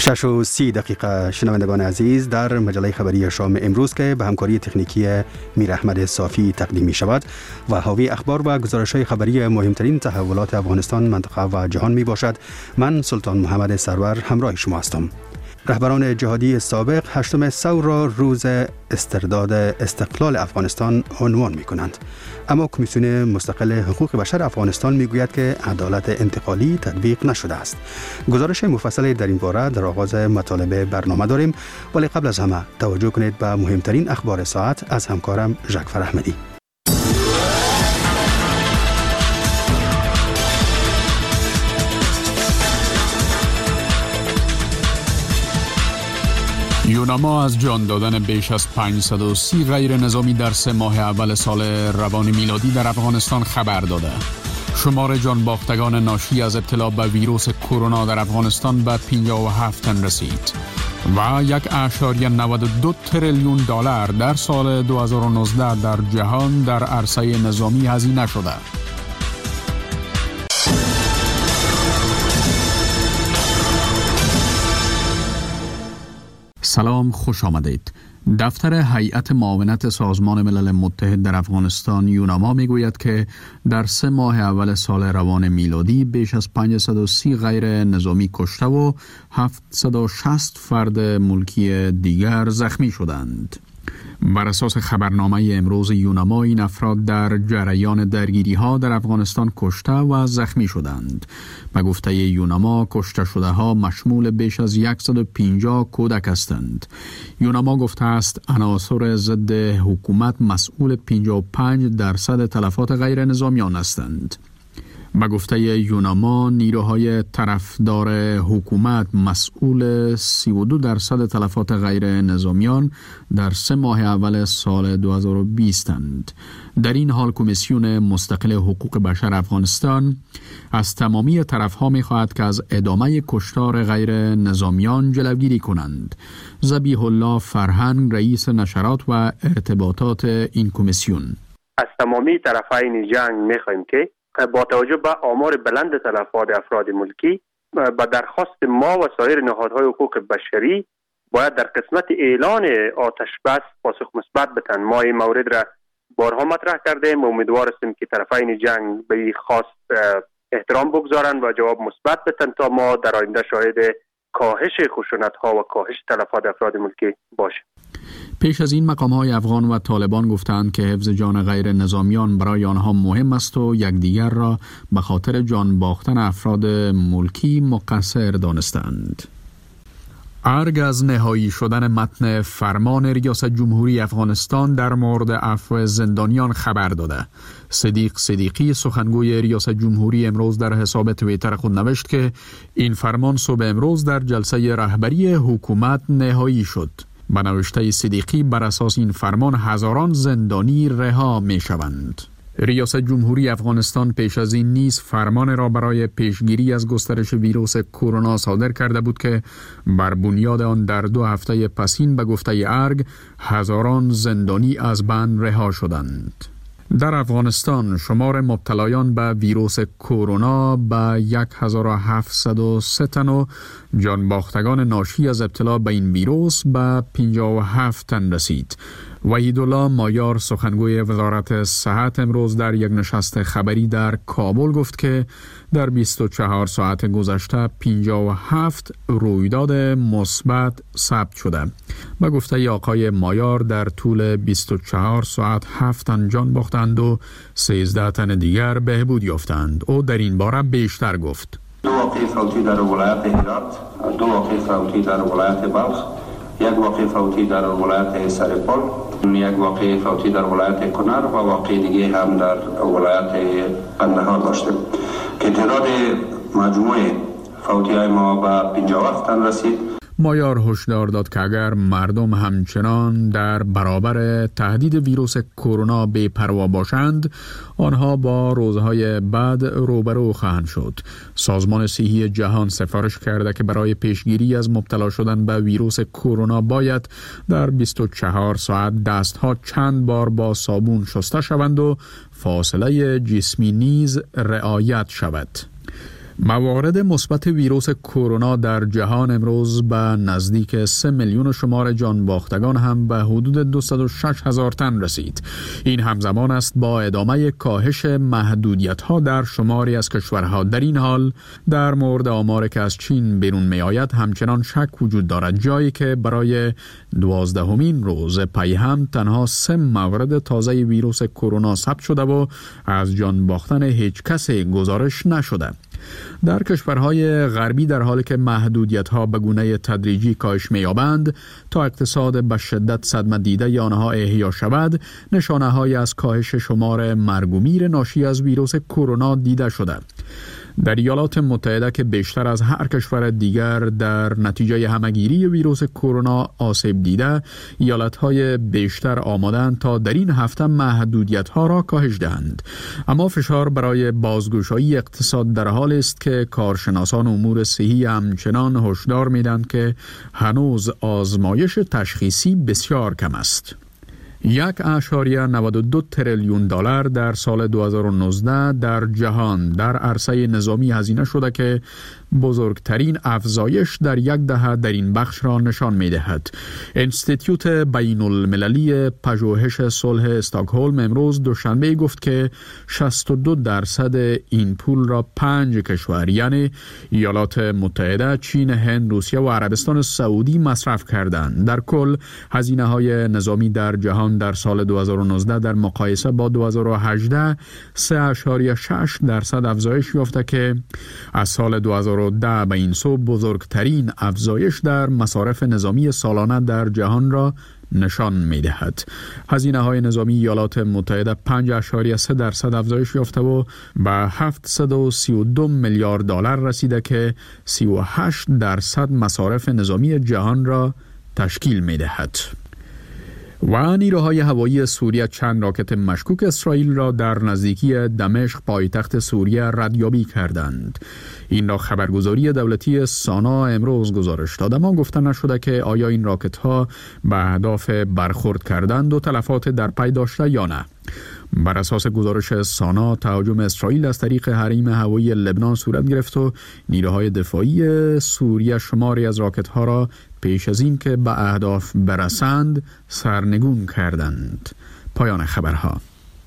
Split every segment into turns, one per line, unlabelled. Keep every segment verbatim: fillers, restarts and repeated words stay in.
شش و سی دقیقه شنوندگان عزیز، در مجله خبری شام امروز که به همکاری تکنیکی میر احمد صافی تقدیم می شود و حاوی اخبار و گزارش‌های خبری مهمترین تحولات افغانستان، منطقه و جهان می باشد. من سلطان محمد سرور همراه شما هستم. رهبران جهادی سابق هشتم ثور را روز استرداد استقلال افغانستان عنوان می کنند، اما کمیسیون مستقل حقوق بشر افغانستان می گوید که عدالت انتقالی تطبیق نشده است. گزارش مفصل در این باره در آغاز مطالب برنامه داریم، ولی قبل از همه توجه کنید به مهمترین اخبار ساعت از همکارم ژکفر احمدی.
یوناما از جان دادن بیش از پانصد و سی غیر نظامی در سه ماه اول سال روان میلادی در افغانستان خبر داده. شمار جان باختگان ناشی از ابتلا به ویروس کرونا در افغانستان به پنجاه و هفت تن رسید و یک اشاریه نود و دو تریلیون دلار در سال دو هزار و نوزده در جهان در عرصه نظامی هزینه شده. سلام، خوش آمدید. دفتر هیئت معاونت سازمان ملل متحد در افغانستان یوناما میگوید که در سه ماه اول سال روان میلادی بیش از پانصد و سی غیر نظامی کشته و هفتصد و شصت فرد ملکی دیگر زخمی شدند. بر اساس خبرنامه امروز یوناما، این افراد در جریان درگیری ها در افغانستان کشته و زخمی شدند. به گفته یوناما، کشته شده ها مشمول بیش از صد و پنجاه کودک هستند. یوناما گفته است عناصر ضد حکومت مسئول پنجاه و پنج درصد تلفات غیر نظامیان هستند. به گفته یوناما، نیروهای طرفدار حکومت مسئول سی و دو درصد تلفات غیر نظامیان در سه ماه اول سال دو هزار و بیست اند. در این حال کمیسیون مستقل حقوق بشر افغانستان از تمامی طرفها می خواهد که از ادامه کشتار غیر نظامیان جلوگیری کنند. ذبیح الله فرهنگ، رئیس نشرات و ارتباطات این کمیسیون:
از تمامی طرفین جنگ می خواهیم که با توجه به آمار بلند تلفات افراد ملکی با درخواست ما و سایر نهادهای حقوق بشری باید در قسمت اعلان آتش بس پاسخ مثبت بدهند. ما این مورد را بارها مطرح کردیم و امیدوار هستیم که طرفین جنگ به این خواست احترام بگذارند و جواب مثبت بدهند تا ما در آینده شاهد کاهش خشونت‌ها و کاهش تلفات افراد ملکی باشیم.
پیش از این مقام‌های افغان و طالبان گفتند که حفظ جان غیر نظامیان برای آنها مهم است و یکدیگر را به خاطر جان باختن افراد ملکی مقصر دانستند. ارگ از نهایی شدن متن فرمان ریاست جمهوری افغانستان در مورد عفو زندانیان خبر داده. صدیق صدیقی، سخنگوی ریاست جمهوری، امروز در حساب توییتر خود نوشت که این فرمان صبح امروز در جلسه رهبری حکومت نهایی شد. به نوشته صدیقی، بر اساس این فرمان هزاران زندانی رها می شوند. ریاست جمهوری افغانستان پیش از این نیز فرمان را برای پیشگیری از گسترش ویروس کرونا صادر کرده بود که بر بنیاد آن در دو هفته پسین به گفته ارگ هزاران زندانی از بند رها شدند. در افغانستان شمار مبتلایان به ویروس کرونا به هزار و هفتصد و سه تن و جان باختگان ناشی از ابتلا به این ویروس به پنجاه و هفت تن رسید. وحیدالله مایار، سخنگوی وزارت صحت، امروز در یک نشست خبری در کابل گفت که در بیست و چهار ساعت گذشته پنجاه و هفت رویداد مثبت ثبت شده. به گفته آقای مایار، در طول بیست و چهار ساعت هفت تن جان باختند و سیزده تن دیگر بهبود یافتند. او در این باره بیشتر گفت:
دو واقعه فوتی در ولایت هرات، دو واقعه فوتی در ولایت بلخ، یک واقعه فوتی در ولایت سرپل، یک واقعه فوتی در ولایت کنر و واقعه دیگه هم در ولایت قندهار داشتیم که تعداد مجموع فوتی های ما به پنجاه و هفت تن رسید.
مایار هشدار داد که اگر مردم همچنان در برابر تهدید ویروس کرونا بی‌پروا باشند، آنها با روزهای بعد روبرو خواهند شد. سازمان صحی جهان سفارش کرده که برای پیشگیری از مبتلا شدن به ویروس کرونا باید در بیست و چهار ساعت دستها چند بار با صابون شسته شوند و فاصله جسمی نیز رعایت شود. موارد مثبت ویروس کرونا در جهان امروز به نزدیک سه میلیون شمار جان باختگان هم به حدود دویست و شش هزار تن رسید. این همزمان است با ادامه کاهش محدودیت‌ها در شماری از کشورها. در این حال در مورد آماری که از چین بیرون می آید همچنان شک وجود دارد، جایی که برای دوازدهمین روز پی هم تنها سه مورد تازه ویروس کرونا ثبت شده و از جان باختن هیچ کسی گزارش نشده. در کشورهای غربی در حالی که محدودیت‌ها به گونه تدریجی کاهش می‌یابند تا اقتصاد به شدت صدمه دیده آنها احیا شود، نشانه‌هایی از کاهش شمار مرگ و میر ناشی از ویروس کرونا دیده شده. در ایالات متحده که بیشتر از هر کشور دیگر در نتیجه همگیری ویروس کرونا آسیب دیده، ایالت‌های بیشتر آمادند تا در این هفته محدودیت‌ها را کاهش دهند. اما فشار برای بازگشایی اقتصاد در حال است که کارشناسان امور صحی همچنان هشدار می‌دهند که هنوز آزمایش تشخیصی بسیار کم است. یک اشاریه نود و دو تریلیون دلار در سال دو هزار و نوزده در جهان در عرصه نظامی هزینه شده که بزرگترین افزایش در یک دهه در این بخش را نشان می دهد. انستیتیوت بین المللی پژوهش صلح استکهلم امروز دوشنبه گفت که شصت و دو درصد این پول را پنج کشور یعنی ایالات متحده، چین، هند، روسیه و عربستان سعودی مصرف کردند. در کل هزینه های نظامی در جهان در سال دو هزار و نوزده در مقایسه با دو هزار و هجده سه اشاریه شش درصد افزایش یافته که از سال دو هزار و ده به این سو بزرگترین افزایش در مصارف نظامی سالانه در جهان را نشان می دهد. هزینه های نظامی ایالات متحده پنج اشاریه سه درصد افزایش یافته و به هفتصد و سی و دو میلیارد دلار رسیده که سی و هشت درصد مصارف نظامی جهان را تشکیل می دهد. و نیروهای هوایی سوریه چند راکت مشکوک اسرائیل را در نزدیکی دمشق پایتخت سوریه ردیابی کردند. این را خبرگزاری دولتی سانا امروز گزارش داد، اما گفته نشده که آیا این راکت ها به اهداف برخورد کردند و تلفات در پی داشته یا نه. بر اساس گزارش سانا تهاجم اسرائیل از طریق حریم هوایی لبنان صورت گرفت و نیروهای دفاعی سوریه شماری از راکت ها را پیش از این که به اهداف برسند سرنگون کردند. پایان خبرها.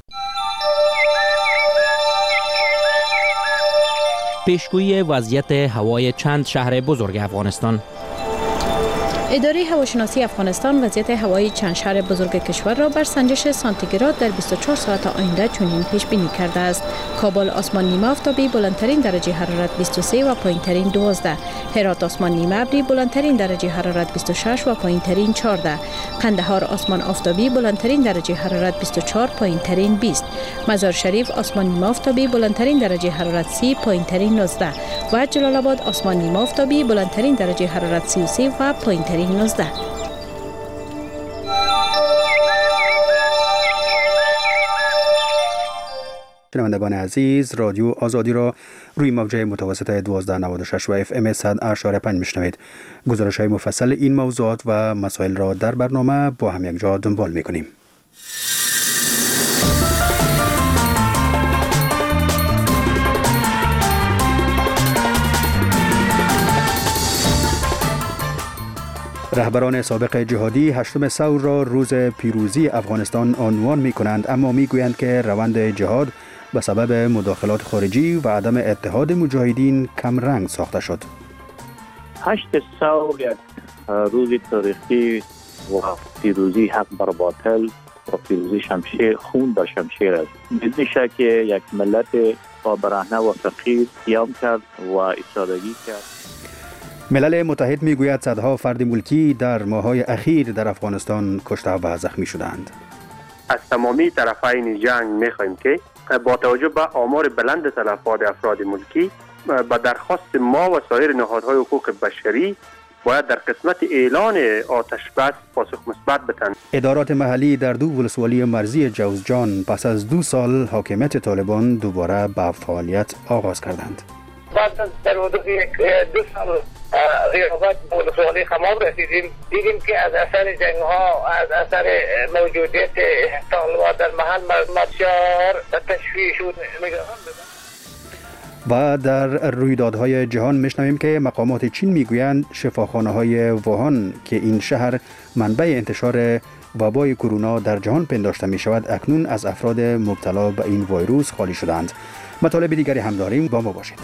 پیشگویی وضعیت هوای چند شهر بزرگ افغانستان.
اداره هواشناسی افغانستان وضعیت هوایی چند شهر بزرگ کشور را بر سنجش سانتیگراد در بیست و چهار ساعت آینده چنین پیش بینی کرده است. کابل آسمان نیمه آفتابی بلندترین درجه حرارت بیست و سه و پایینترین دوازده. هرات آسمان نیمه ابری بلندترین درجه حرارت بیست و شش و پایینترین چهارده. قندهار آسمان آفتابی بلندترین درجه حرارت بیست و چهار پایینترین بیست. مزار شریف آسمان نیمه آفتابی بلندترین درجه حرارت سی پایینترین نوزده و جلال آباد آسمان نیمه آفتابی بلندترین درجه حرارت سی و سه و پایینترین نوزده.
شنوندگان عزیز، رادیو آزادی را روی موجه متوسط دوازده نود و شش و اف ام صد و اشاره پنج میشنوید. گزارش های مفصل این موضوعات و مسائل را در برنامه با هم یک جا دنبال میکنیم. رهبران سابق جهادی هشتم ثور را روز پیروزی افغانستان عنوان می کنند، اما می گویند که روند جهاد به سبب مداخلات خارجی و عدم اتحاد مجاهدین کم رنگ ساخته شد.
هشت ثور یک روز تاریخی و پیروزی حق بر باطل و پیروزی شمشیر خون به شمشیر است. بدون شک یک ملت با برهنه و فقیر قیام کرد و ایستادگی کرد.
ملل متحد میگوید صدها فرد ملکی در ماه‌های اخیر در افغانستان کشته و زخمی شدند.
از تمامی طرفین جنگ می‌خواهیم که با توجه به آمار بلند تلفات افراد ملکی با درخواست ما و سایر نهادهای حقوق بشری باید در قسمت اعلان آتش بس پاسخ مثبت بدهند.
ادارات محلی در دو ولسوالی مرزی جوزجان پس از دو سال حاکمیت طالبان دوباره به فعالیت آغاز کردند.
بعد از در حدود یک دو سال غیابت به ولسوالی خمام رسیدیم، دیدیم که از اثر جنگ ها، از اثر موجودیت طالبان در محل بسیار تشویش و نگران.
و در رویدادهای جهان میشنویم که مقامات چین میگویند شفاخانه‌های ووهان که این شهر منبع انتشار وبای کرونا در جهان پنداشته می شود اکنون از افراد مبتلا به این ویروس خالی شدند. مطالب دیگری هم داریم، با ما باشید.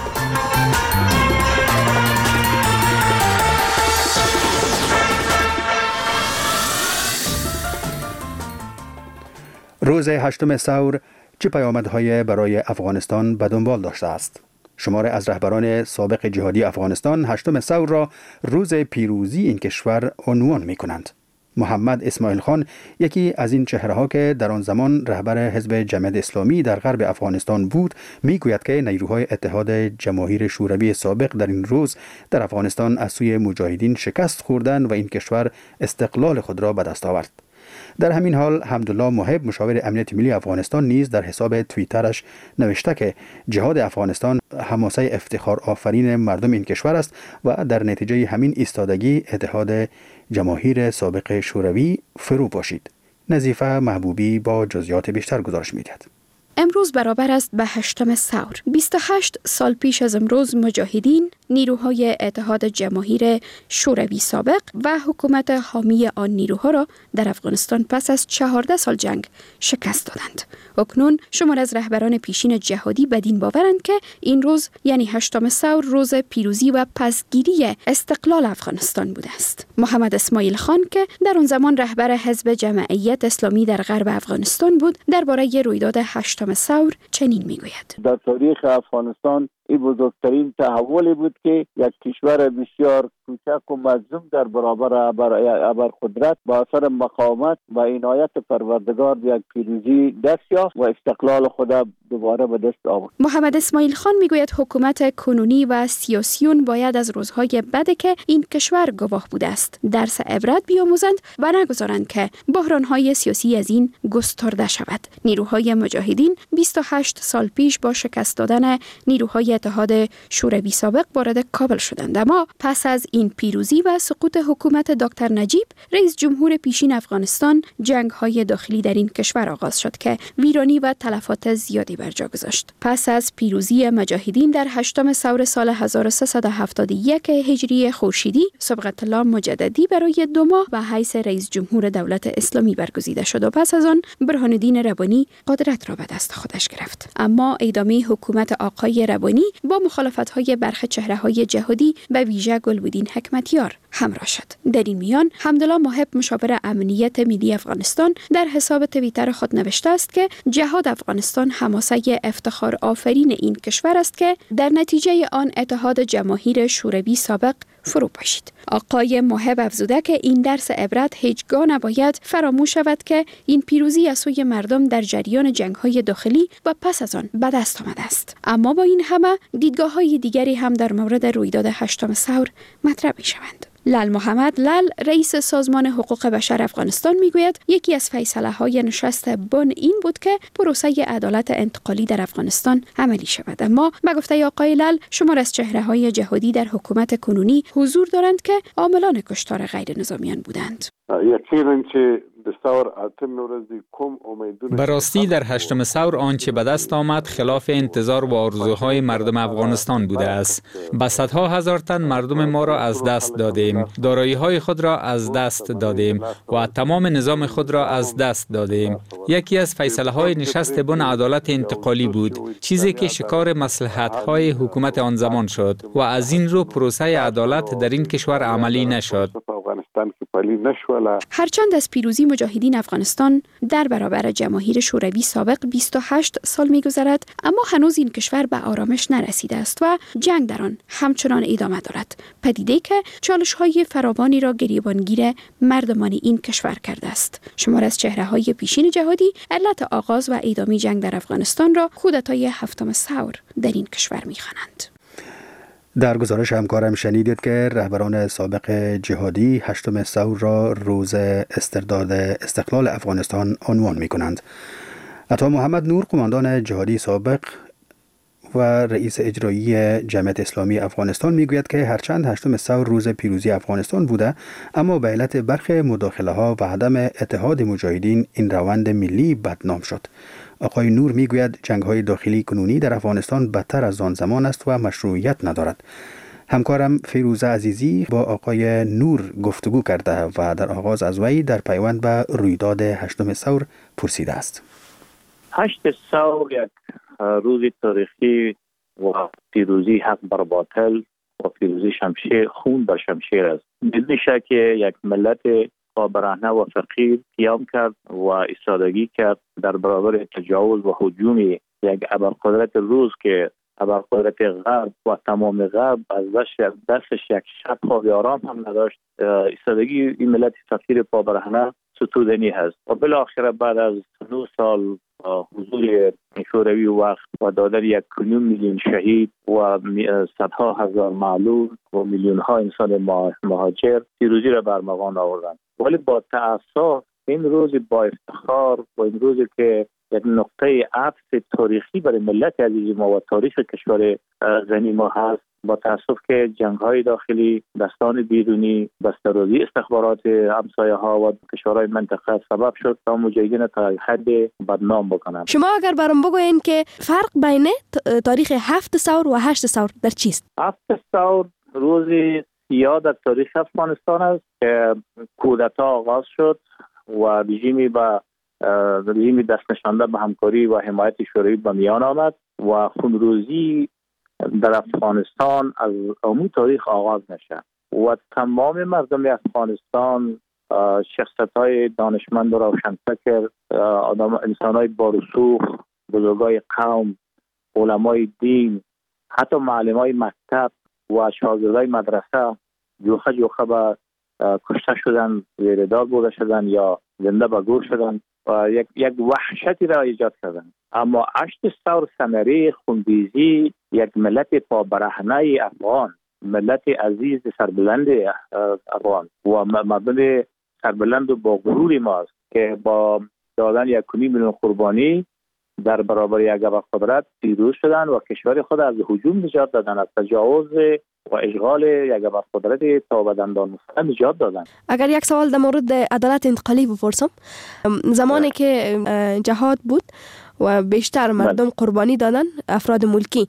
روز هشتم ثور چه پیامدهای برای افغانستان به دنبال داشته است؟ شمار از رهبران سابق جهادی افغانستان هشتم ثور را روز پیروزی این کشور عنوان می کنند. محمد اسماعیل خان یکی از این چهره‌ها که در آن زمان رهبر حزب جمعیت اسلامی در غرب افغانستان بود میگوید که نیروهای اتحاد جماهیر شوروی سابق در این روز در افغانستان از سوی مجاهدین شکست خوردند و این کشور استقلال خود را به دست آورد. در همین حال حمدالله محب مشاور امنیت ملی افغانستان نیز در حساب توییترش نوشته که جهاد افغانستان حماسه افتخار آفرین مردم این کشور است و در نتیجه همین ایستادگی اتحاد جماهیر سابق شوروی فرو پاشید. نظیفه محبوبی با جزئیات بیشتر گزارش می‌دهد.
امروز برابر است به هشتم ثور. بیست و هشت سال پیش از امروز مجاهدین، نیروهای اتحاد جماهیر شوروی سابق و حکومت حامی آن نیروها را در افغانستان پس از چهارده سال جنگ شکست دادند. اکنون شمار از رهبران پیشین جهادی بدین باورند که این روز یعنی هشتم ثور روز پیروزی و پسگیری استقلال افغانستان بوده است. محمد اسماعیل خان که در آن زمان رهبر حزب جمعیت اسلامی در غرب افغانستان بود، درباره رویداد هشتم ثور چنین میگوید:
در تاریخ افغانستان این بزرگترین تحولی بود که یک کشور بسیار کوچک و مظلوم در برابر ابر قدرت با اثر مقاومت و عنایت پروردگار یک پیروزی دست یافت و استقلال خود دوباره به دست آورد.
محمد اسماعیل خان میگوید حکومت کنونی و سیاسیون باید از روزهای بده که این کشور گواه بوده است درس عبرت بیاموزند و نگذارند که بحرانهای سیاسی از این گسترده شود. نیروهای مجاهدین بیست و هشت سال پیش با شکست دادن نیروهای اتحاد شوروی سابق وارد کابل شدند، اما پس از این پیروزی و سقوط حکومت دکتر نجیب رئیس جمهور پیشین افغانستان، جنگ‌های داخلی در این کشور آغاز شد که ویرانی و تلفات زیادی بر جا گذاشت. پس از پیروزی مجاهدین در هشتم ثور سال هزار و سیصد و هفتاد و یک هجری خورشیدی، صبغت الله مجددی برای دو ماه به حیث رئیس جمهور دولت اسلامی برگزیده شد و پس از آن برهان الدین ربانی قدرت را به دست خودش گرفت. اما ادامه حکومت آقای ربانی با مخالفت‌های برخی چهره‌های جهادی به ویژه گلبدین حکمتیار همراه شد. در این میان حمدالله محب مشاور امنیت ملی افغانستان در حساب توییتر خود نوشته است که جهاد افغانستان حماسه افتخار آفرین این کشور است که در نتیجه آن اتحاد جماهیر شوروی سابق فرو پاشید. آقای محب افزوده که این درس عبرت هیچگاه نباید فراموش شود که این پیروزی از سوی مردم در جریان جنگ‌های داخلی و پس از آن به دست آمده است. اما با این همه دیدگاه‌های دیگری هم در مورد رویداد هشتم ثور مطرح می‌شوند. لال محمد لال رئیس سازمان حقوق بشر افغانستان میگوید یکی از فیصله‌های نشست بن این بود که پروسه عدالت انتقالی در افغانستان عملی شود، اما به گفته آقای لال شمار از چهره‌های جهادی در حکومت کنونی حضور دارند که عاملان کشتار غیر نظامیان بودند.
یقینا که
براستی در هشتم ثور آنچه به دست آمد خلاف انتظار و آرزوهای مردم افغانستان بوده است. به صدها هزار تن مردم ما را از دست دادیم، دارایی‌های خود را از دست دادیم و تمام نظام خود را از دست دادیم. یکی از فیصله‌های نشست بن عدالت انتقالی بود، چیزی که شکار مصلحت‌های حکومت آن زمان شد و از این رو پروسه عدالت در این کشور عملی نشد.
هرچند از پیروزی مجاهدین افغانستان در برابر جماهیر شوروی سابق بیست و هشت سال می‌گذرد، اما هنوز این کشور به آرامش نرسیده است و جنگ در آن همچنان ادامه دارد. پدیده که چالش‌های فراوانی را گریبانگیر مردمان این کشور کرده است. شمار از چهره‌های پیشین جهادی علت آغاز و ادامه جنگ در افغانستان را کودتای هفتم ثور در این کشور می‌خوانند.
در گزارش همکارم شنیدید که رهبران سابق جهادی هشتم ثور را روز استرداد استقلال افغانستان عنوان می کنند. عطا محمد نور قماندان جهادی سابق و رئیس اجرایی جمعیت اسلامی افغانستان می گوید که هرچند هشتم ثور روز پیروزی افغانستان بوده، اما به علت برخی مداخله ها و عدم اتحاد مجاهدین این روند ملی بدنام شد. آقای نور میگوید جنگ‌های داخلی کنونی در افغانستان بدتر از آن زمان است و مشروعیت ندارد. همکارم فیروزه عزیزی با آقای نور گفتگو کرده و در آغاز از وی در پیوند به رویداد هشتم ثور پرسیده است.
هشت ثور یک روز تاریخی و پیروزی حق بر باطل و پیروزی شمشیر خون بر شمشیر است. بدون شک یک ملت با برهنه و فقیر قیام کرد و ایستادگی کرد در برابر تجاوز و هجوم یک ابرقدرت روس که ابرقدرت غرب و تمام غرب از دستش یک شب خواب آرام هم نداشت. ایستادگی این ملت فقیر با برهنه ستودنی هست و بالاخره بعد از نه سال حضور شوروی وقت و دادن یک کنیم میلیون شهید و صدها هزار معلول و میلیون ها انسان مهاجر پیروزی را بر مغان آوردند. ولی با تأسف این روز با افتخار و این روزی که یک نقطه عطف تاریخی برای ملت عزیز ما و تاریخ کشور غنی ما هست، با تأسف که جنگ‌های داخلی، دستان بیرونی، بسته‌روزی استخبارات همسایه ها و کشورهای منطقه سبب شد تا مجاهدین تا حد بدنام بکنند.
شما اگر برام بگوین که فرق بین تاریخ هفت ثور و هشت ثور در چیست؟
هفت ثور روزی سیاه در تاریخ افغانستان است که کودتا آغاز شد و رژیمی با رژیمی دست نشانده به همکاری و حمایت شوروی به میان آمد و خونروزی در افغانستان از امو تاریخ آغاز نشه و تمام مردم افغانستان شخصیت‌های دانشمند و روشنفکر، آدم انسان‌های بارسوخ، بزرگای قوم، علمای دین، حتی معلمای مکتب و شاگردای مدرسه جوخه جوخه به کشته شدن، زیر دار برده شدن یا زنده به گور شدن و یک یک وحشتی را ایجاد کردن. اما هشت ثور ثمره خونریزی یک ملت پابرهنه افغان، ملت عزیز سربلند افغان و مردم سربلند و با غرور ماست که با دادن یک میلیون قربانی در برابر یک ابرقدرت پیروز شدن و کشور خود از هجوم نجات دادن، از تجاوز و اشغال یک ابرقدرت تا به دندان مصمم نجات دادن.
اگر یک سوال در مورد عدالت انتقالی بپرسم، زمانی که جهاد بود و بیشتر مردم قربانی دادن، افراد ملکی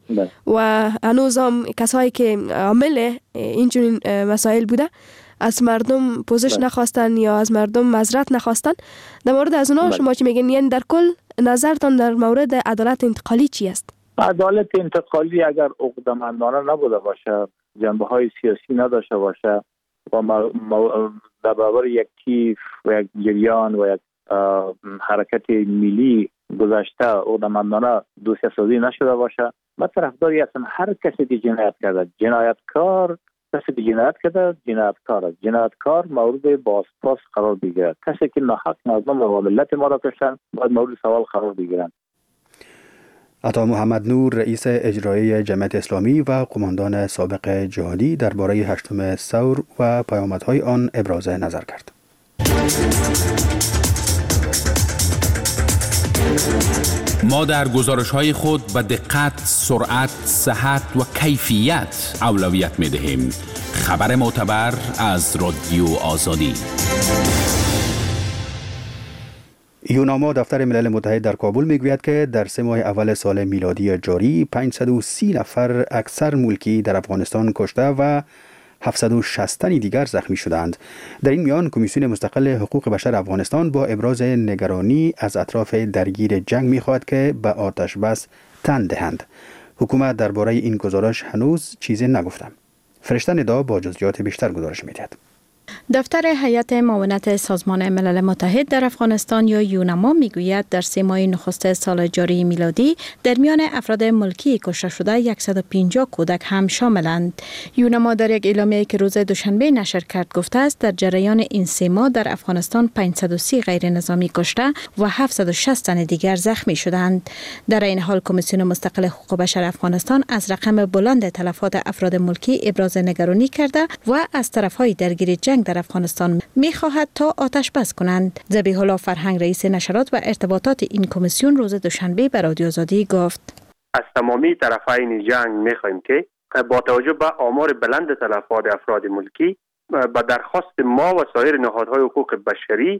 و هنوز هم کسایی که عامل اینجور مسائل بوده از مردم پوزش نخواستن یا از مردم معذرت نخواستن، در مورد از اونا شما چی میگین؟ یعنی در کل نظرتان در مورد عدالت انتقالی چی است؟
عدالت انتقالی اگر عقده‌مندانه نبوده باشه، جنبه‌های سیاسی نداشته باشه و در برابر یک کیف و یک جریان و یک حرکت ملی گذشته عقده‌مندانه دوسیه سازی نشده باشه، من طرفداری هستم هر کسی که جنایت کرده، جنایتکار کسی که جنایت کرده جنایتکار است، جنایتکار مورد بازپرس قرار بگیرد. کسی که ناحق مردم و ملت ما را کشتن باید مورد سوال قرار بگیرند.
عطا محمد نور، رئیس اجرایی جمعیت اسلامی و قماندان سابق جهادی، درباره هشتم ثور و پیامدهای آن ابراز نظر کرد.
ما در گزارش‌های خود به دقت، سرعت، صحت و کیفیت اولویت می‌دهیم. خبر معتبر از رادیو آزادی.
یوناما دفتر ملل متحد در کابل میگوید که در سه ماه اول سال میلادی جاری پانصد و سی نفر اکثر ملکی در افغانستان کشته و هفتصد و شصت تن دیگر زخمی شدند. در این میان کمیسیون مستقل حقوق بشر افغانستان با ابراز نگرانی از اطراف درگیر جنگ میخواهد که به آتش بس تن دهند. حکومت درباره این گزارش هنوز چیزی نگفته. فرشته ندا با جزئیات بیشتر گزارش میدهد.
دفتر هیئت معاونت سازمان ملل متحد در افغانستان یا یونما میگوید در سه ماه نخست سال جاری میلادی در میان افراد ملکی کشته شده صد و پنجاه کودک هم شاملند. یونما در یک اعلامیه‌ای که روز دوشنبه نشر کرد گفته است در جریان این سه ماه در افغانستان پانصد و سی غیر نظامی کشته و هفتصد و شصت تن دیگر زخمی شدند. در این حال کمیسیون مستقل حقوق بشر افغانستان از رقم بلند تلفات افراد ملکی ابراز نگرانی کرده و از طرف‌های درگیر جنگ در افغانستان می‌خواهد تا آتش بس کنند. ذبیح الله فرهنگ، رئیس نشرات و ارتباطات این کمیسیون، روز دوشنبه به رادیو آزادی گفت:
از تمامی طرفین جنگ می‌خواهیم که با توجه به آمار بلند تلفات افراد ملکی به درخواست ما و سایر نهادهای حقوق بشری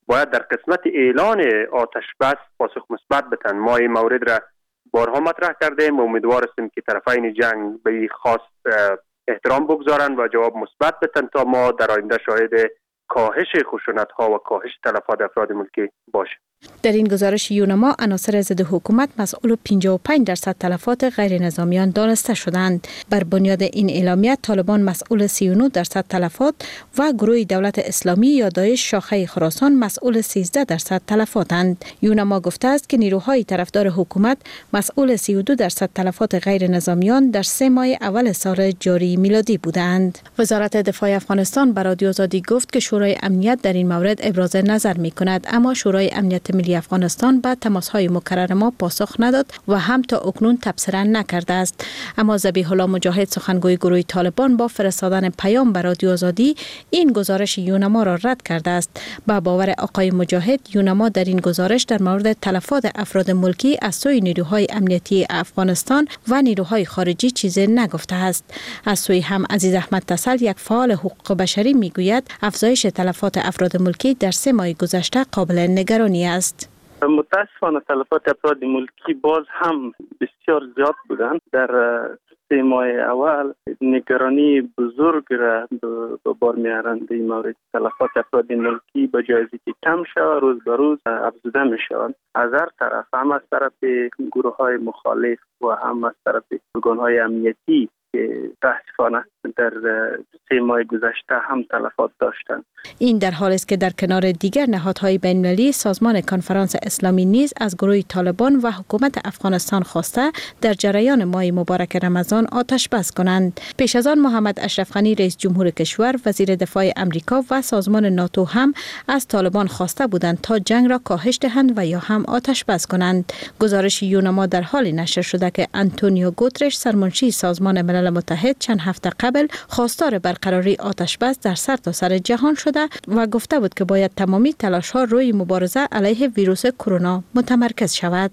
باید در قسمت اعلان آتش بس پاسخ مثبت بدن. ما این مورد را بارها مطرح کردیم و امیدوار هستیم که طرفین جنگ به این خواست احترام بگذارند و جواب مثبت بدن تا ما در آینده شاهد کاهش خشونت ها و کاهش تلفات افراد ملکی باشیم.
در این گزارش یونما عناصر ضد حکومت مسئول پنجاه و پنج درصد تلفات غیر نظامیان دانسته شدند. بر بنیاد این اعلامیه طالبان مسئول سی و نه درصد تلفات و گروه دولت اسلامی یا داعش شاخه خراسان مسئول سیزده درصد تلفاتند. یونما گفته است که نیروهای طرفدار حکومت مسئول سی و دو درصد تلفات غیر نظامیان در سه ماه اول سال جاری میلادی بودند. وزارت دفاع افغانستان بر رادیو آزادی گفت که شورای امنیت در این مورد ابراز نظر می کند، اما شورای امنیت ملی افغانستان به تماس‌های مکرر ما پاسخ نداد و هم تا اکنون تبصره نکرده است. اما ذبیح الله مجاهد سخنگوی گروه طالبان با فرستادن پیام به رادیو آزادی این گزارش یونما را رد کرده است. با باور آقای مجاهد، یونما در این گزارش در مورد تلفات افراد ملکی از سوی نیروهای امنیتی افغانستان و نیروهای خارجی چیزی نگفته است. از سوی هم عزیز احمد تسل، یک فعال حقوق بشری، میگوید افزایش تلفات افراد ملکی در سه ماه گذشته قابل نگرانی است.
متاسفانه تلفات افراد ملکی باز هم بسیار زیاد بودند. در سه ماه اول نگرانی بزرگ را به بار میارند. این مورد تلفات افراد ملکی به جای که کم شود روز به روز افزوده می شوند. از هر طرف، هم از طرف گروه های مخالف و هم از طرف ارگان های امنیتی که متاسفانه در سه ماه گذشته هم تلفات داشتند.
این در حالی است که در کنار دیگر نهادهای بین‌المللی سازمان کنفرانس اسلامی نیز از گروه طالبان و حکومت افغانستان خواسته در جریان ماه مبارک رمضان آتش بس کنند. پیش از آن محمد اشرف غنی رئیس جمهور کشور، وزیر دفاع امریکا و سازمان ناتو هم از طالبان خواسته بودند تا جنگ را کاهش دهند و یا هم آتش بس کنند. گزارش یونما در حالی نشر شده که آنتونیو گوترش، سرمنشی سازمان ملل متحد، چند هفته قبل خواستار برقراری آتش بس در سرتاسر جهان شده و گفته بود که باید تمامی تلاش‌ها روی مبارزه علیه ویروس کرونا متمرکز شود.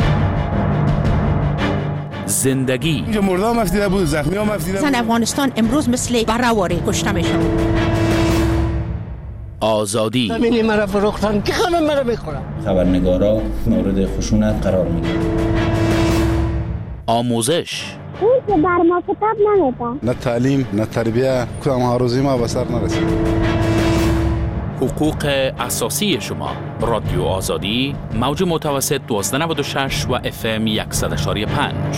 زندگی
مردم مفتیده بود، زخمی ها مفتیده بود.
زن افغانستان امروز مثل برآوری کشته میشن.
آزادی
زمینی مرا فروختن که همه مرا میخورن.
خبرنگارا مورد خشونت قرار میگیرن.
آموزش
اون که بر ما کتاب نمیده.
نه تعلیم، نه تربیه، کدام هاروزی ما به سر نرسید.
حقوق اساسی شما. رادیو آزادی، موج متوسط دوازده نود و شش و اف ام صد و یک و پنج.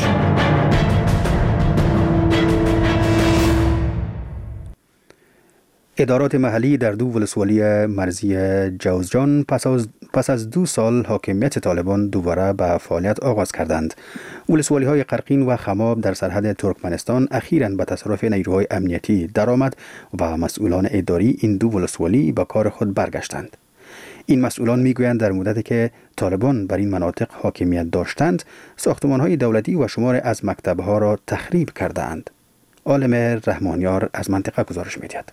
ادارات محلی در دو ولسوالی مرزی جوزجان پس از, پس از دو سال حاکمیت طالبان دوباره به فعالیت آغاز کردند. ولسوالی های قرقین و خماب در سرحد ترکمنستان اخیراً به تصرف نیروهای امنیتی درآمد و مسئولان اداری این دو ولسوالی به کار خود برگشتند. این مسئولان میگویند در مدتی که طالبان بر این مناطق حاکمیت داشتند، ساختمان‌های دولتی و شمار از مکتب‌ها را تخریب کردند. عالم رحمانیار از منطقه گزارش می‌دهد.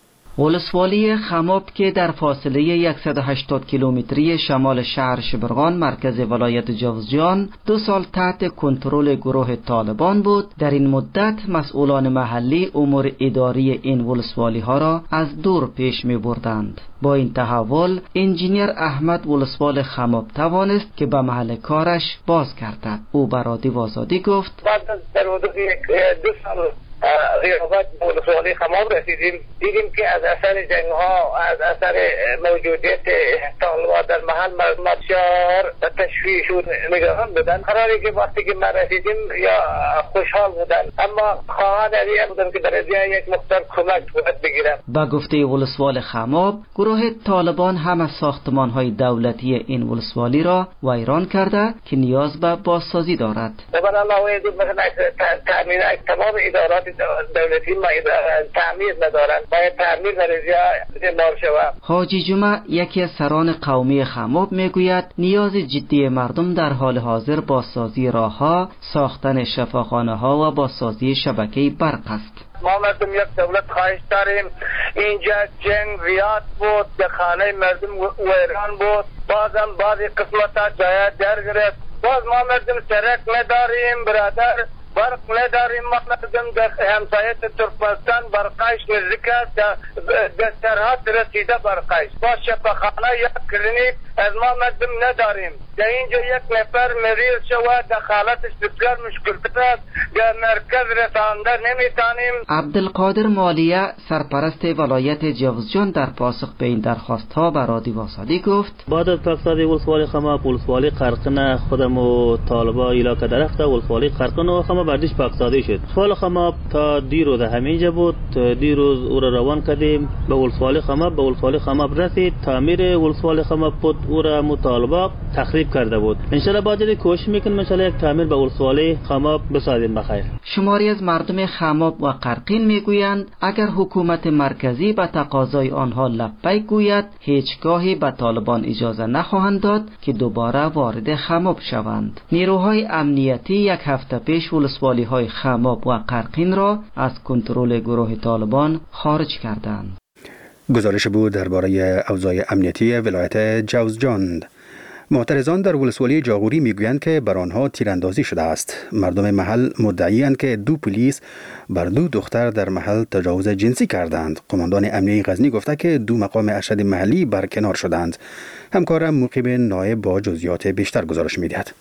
ولسوالی خماب که در فاصله صد و هشتاد کیلومتری شمال شهر شبرغان مرکز ولایت جوزجان دو سال تحت کنترل گروه طالبان بود، در این مدت مسئولان محلی امور اداری این ولسوالی ها را از دور پیش می بردند. با این تحول انجینیر احمد ولسوال خماب توانست که به محل کارش باز گردد. او بر رادیو آزادی گفت
بعد از در حدود دو سال غیابت ولسوالی خماب رسیدیم، دیدیم که از اثر جنگ ها، از اثر موجودیت طالبان در محل مردم بسیار تشویش و نگران بودن. قراری که وقتی که ما رسیدیم یا خوشحال بودن، اما خواهان ازیه بودن که در ازیه یک مقدار کمک بودن بگیرن.
با گفته ولسوال خماب، گروه طالبان هم از ساختمان های دولتی این ولسوالی را ویران کرده که نیاز به بازسازی دارد.
ببین الله ویدید مثلا تامین تمام ادارات دولتی ما تعمیر ندارن، باید تعمیر در ازیه مال شود.
حاجی جمعه یکی از سران قومی خماب میگوید نیاز جدی مردم در حال حاضر بازسازی راهها، ساختن شفاخانه ها و بازسازی شبکه برق است.
ما مردم یک دولت خواهش داریم. اینجا جنگ زیاد بود، دخانه مردم ویران بود، بازم بعضی قسمت ها جای در گرفت. باز ما مردم سرک نداریم برادر، برق نداریم. ما لازم در همسایه ترکمنستان برقش نزدیک است، در سرحد رسیده برقش. با شفاخانه یا کلینیک از ما مردم نداریم. در اینجا یک نفر مریض شود در حالتش بسیار مشکل است، در مرکز رسانده نمیتانیم.
عبدالقادر مالیه سرپرست ولایت جوزجان در پاسخ به این درخواست ها به رادیو آزادی گفت:
بعد از پاکسازی ولسوالی خما ولسوالی قرقنه خودم و طالبا علاقه درفته ولسوالی قرقنه و خما بردیش پاکسازی شد. ولسوالی خما تا دیروز همینجا بود، دیروز او را روان کردیم به ولسوالی خما، به ولسوالی خما رسید، تعمیر ولسوالی خما بود، او را مطالبه تخریب کرده بود. ان شاء الله بعد کوشش میکنیم ان شاء الله یک تعمیر به ولسوالی خما بسازیم بخیر.
شماری از مردم خماب و قرقین میگویند اگر حکومت مرکزی به تقاضای آنها لبیک گوید هیچگاهی به طالبان اجازه نخواهند داد که دوباره وارد خماب شوند. نیروهای امنیتی یک هفته پیش ولسوالی های خماب و قرقین را از کنترل گروه طالبان خارج کردند.
گزارش بود درباره اوضاع امنیتی ولایت جوزجان. معترضان در ولسوالی جاغوری میگویند که بر آنها تیراندازی شده است. مردم محل مدعی‌اند که دو پلیس بر دو دختر در محل تجاوز جنسی کردند. قماندان امنیه غزنی گفته که دو مقام ارشد محلی برکنار شدند. همکارم مقیم نایب با جزئیات بیشتر گزارش می‌دهد.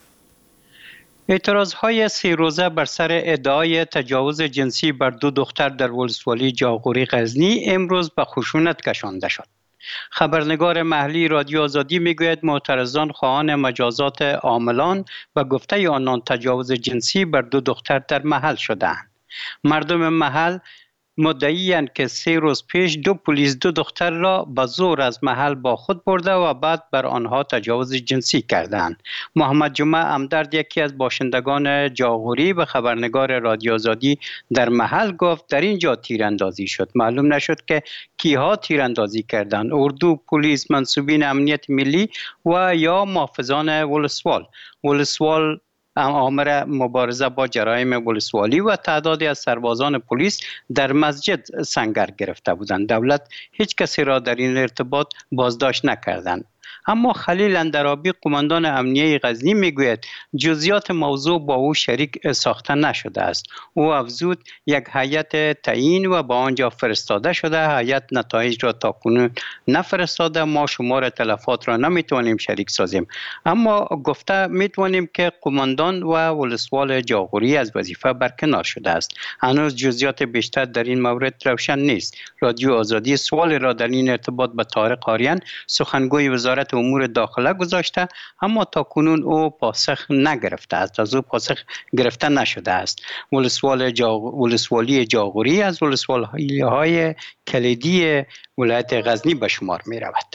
اعتراض‌های سه روزه بر سر ادعای تجاوز جنسی بر دو دختر در ولسوالی جاغوری غزنی امروز به خشونت کشانده شد. خبرنگار محلی رادیو آزادی میگوید معترضان خواهان مجازات عاملان و گفته آنان تجاوز جنسی بر دو دختر در محل شدند. مردم محل مدعی‌اند که سه روز پیش دو پلیس دو دختر را به زور از محل با خود برده و بعد بر آنها تجاوز جنسی کردند. محمد جمعه امدرد یکی از باشندگان جاغوری به خبرنگار رادیو آزادی در محل گفت در اینجا تیراندازی شد. معلوم نشد که کیها تیراندازی کردند: اردو، پلیس، منصوبین امنیت ملی و یا محافظان ولسوال. ولسوال آمر مبارزه با جرایم ولسوالی و تعدادی از سربازان پلیس در مسجد سنگر گرفته بودند. دولت هیچ کسی را در این ارتباط بازداشت نکردند. اما خلیل اندرابی قماندان امنیه غزنی میگوید جزئیات موضوع با او شریک ساخته نشده است. او افزود یک هیئت تعیین و با آنجا فرستاده شده. هیئت نتایج را تاکنون نفرستاده. ما شمار تلفات را نمیتوانیم شریک سازیم، اما گفته میتوانیم که قماندان و ولسوال جاغوری از وظیفه برکنار شده است. هنوز جزئیات بیشتر در این مورد روشن نیست. رادیو آزادی سوال را در این ارتباط به طارق آریان سخنگوی وزارت امور داخله گذاشته، اما تا کنون او پاسخ نگرفته است. از او پاسخ گرفته نشده است. ولسوال جاغ... ولسوالی جاغوری از ولسوالی های کلیدی ولایت غزنی به شمار می رود.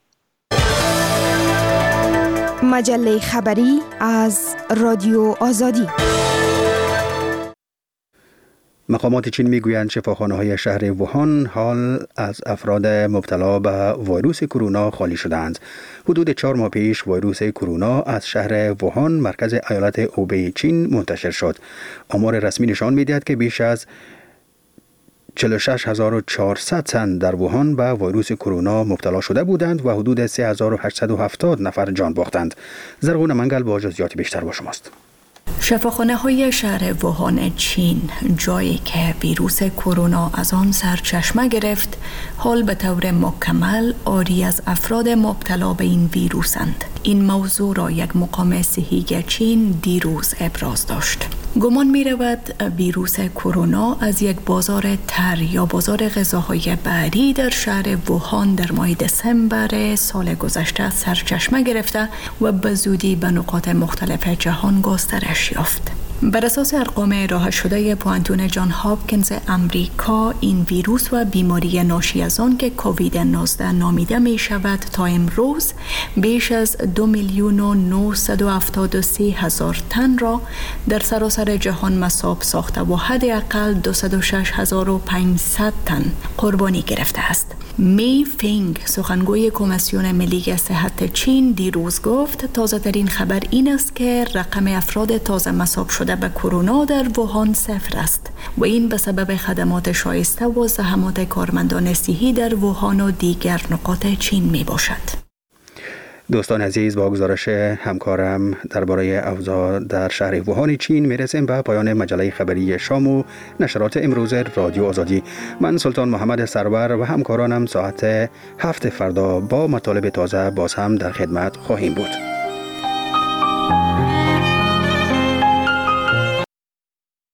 مجله خبری از رادیو آزادی.
مقامات چین میگویند شفاخانه‌های شهر ووهان حال از افراد مبتلا به ویروس کرونا خالی شدند. حدود چهار ماه پیش ویروس کرونا از شهر ووهان مرکز ایالت اوبی چین منتشر شد. آمار رسمی نشان می‌دهد که بیش از چهل و شش هزار و چهارصد تن در ووهان به ویروس کرونا مبتلا شده بودند و حدود سه هزار و هشتصد و هفتاد نفر جان باختند. زرغون منگل با جزئیات بیشتر با شماست.
شفاخانه های شهر ووهان چین، جایی که ویروس کرونا از آن سرچشمه گرفت، حال به طور مکمل عاری از افراد مبتلا به این ویروسند. این موضوع را یک مقام صحی چین دیروز ابراز داشت. گمان می رود ویروس کرونا از یک بازار تر یا بازار غذاهای بحری در شهر ووهان در ماه دسامبر سال گذشته سرچشمه گرفته و به زودی به نقاط مختلف جهان گسترش یافت. بر اساس ارقام ارائه شده پوانتون جان هاپکینز امریکا، این ویروس و بیماری ناشی از آن که کووید نوزده نامیده می شود تا امروز بیش از دو میلیون و نهصد و هفتاد و سه هزار تن را در سراسر جهان مصاب ساخته و حداقل دویست و شش هزار و پانصد تن قربانی گرفته است. می فینگ سخنگوی کمیسیون ملی صحت چین دیروز گفت تازه ترین خبر این است که رقم افراد تازه مصاب شده به کرونا در ووهان صفر است و این به سبب خدمات شایسته و زحمات کارمندان صحی در ووهان و دیگر نقاط چین می باشد.
دوستان عزیز، با گزارش همکارم درباره اوضاع در شهر ووهان چین میرسیم به پایان مجله خبری شام و نشرات امروز رادیو آزادی. من سلطان محمد سرور و همکارانم ساعت هفت فردا با مطالب تازه باز هم در خدمت خواهیم بود.